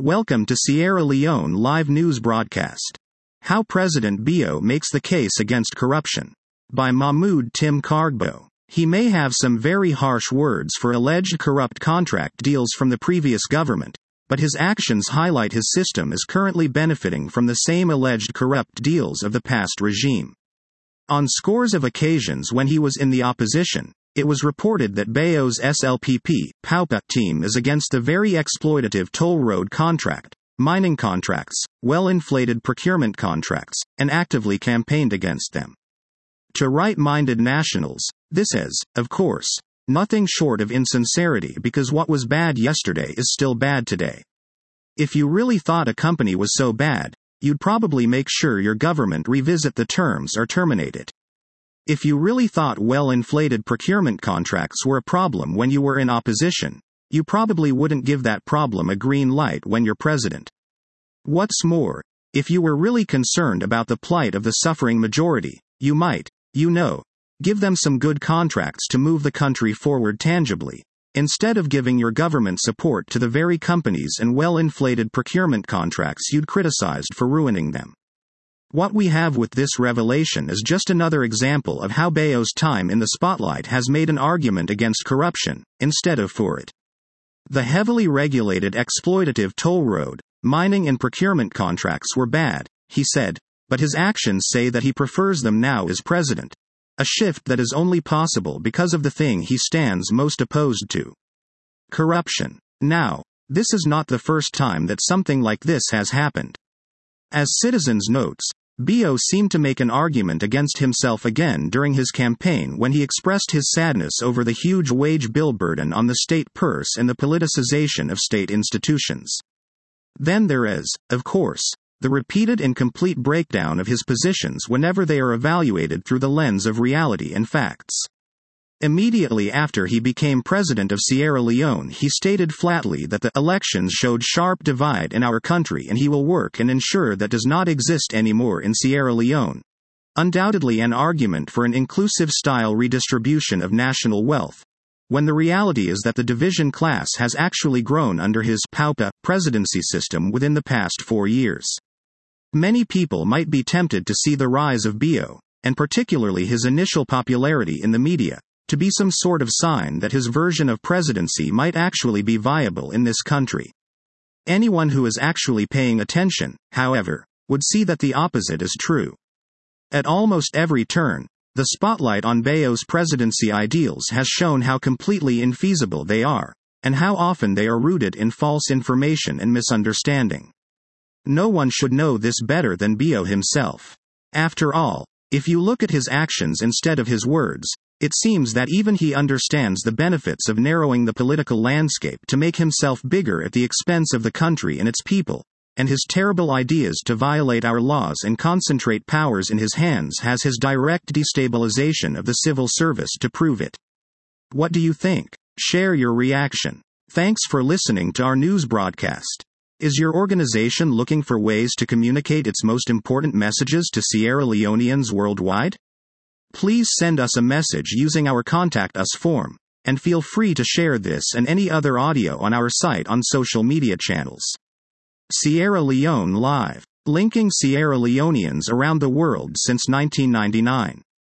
Welcome to Sierra Leone Live News Broadcast. How President Bio Makes the Case Against Corruption. By Mahmoud Tim Kargbo. He may have some very harsh words for alleged corrupt contract deals from the previous government, but his actions highlight his system is currently benefiting from the same alleged corrupt deals of the past regime. On scores of occasions when he was in the opposition, it was reported that Bio's SLPP PAUPA team is against the very exploitative toll road contract, mining contracts, well-inflated procurement contracts, and actively campaigned against them. To right-minded nationals, this is, of course, nothing short of insincerity, because what was bad yesterday is still bad today. If you really thought a company was so bad, you'd probably make sure your government revisit the terms or terminate it. If you really thought well-inflated procurement contracts were a problem when you were in opposition, you probably wouldn't give that problem a green light when you're president. What's more, if you were really concerned about the plight of the suffering majority, you might, give them some good contracts to move the country forward tangibly, instead of giving your government support to the very companies and well-inflated procurement contracts you'd criticized for ruining them. What we have with this revelation is just another example of how Bio's time in the spotlight has made an argument against corruption, instead of for it. The heavily regulated exploitative toll road, mining and procurement contracts were bad, he said, but his actions say that he prefers them now as president. A shift that is only possible because of the thing he stands most opposed to. Corruption. Now, this is not the first time that something like this has happened. As Citizens notes, Bio seemed to make an argument against himself again during his campaign when he expressed his sadness over the huge wage bill burden on the state purse and the politicization of state institutions. Then there is, of course, the repeated and complete breakdown of his positions whenever they are evaluated through the lens of reality and facts. Immediately after he became president of Sierra Leone, he stated flatly that the elections showed sharp divide in our country and he will work and ensure that does not exist anymore in Sierra Leone. Undoubtedly an argument for an inclusive style redistribution of national wealth, when the reality is that the division class has actually grown under his PAUPA presidency system within the past 4 years. Many people might be tempted to see the rise of Bio, and particularly his initial popularity in the media, to be some sort of sign that his version of presidency might actually be viable in this country. Anyone who is actually paying attention, however, would see that the opposite is true. At almost every turn, the spotlight on Bio's presidency ideals has shown how completely infeasible they are, and how often they are rooted in false information and misunderstanding. No one should know this better than Bio himself. After all, if you look at his actions instead of his words, it seems that even he understands the benefits of narrowing the political landscape to make himself bigger at the expense of the country and its people, and his terrible ideas to violate our laws and concentrate powers in his hands has his direct destabilization of the civil service to prove it. What do you think? Share your reaction. Thanks for listening to our news broadcast. Is your organization looking for ways to communicate its most important messages to Sierra Leoneans worldwide? Please send us a message using our Contact Us form, and feel free to share this and any other audio on our site on social media channels. Sierra Leone Live, linking Sierra Leoneans around the world since 1999.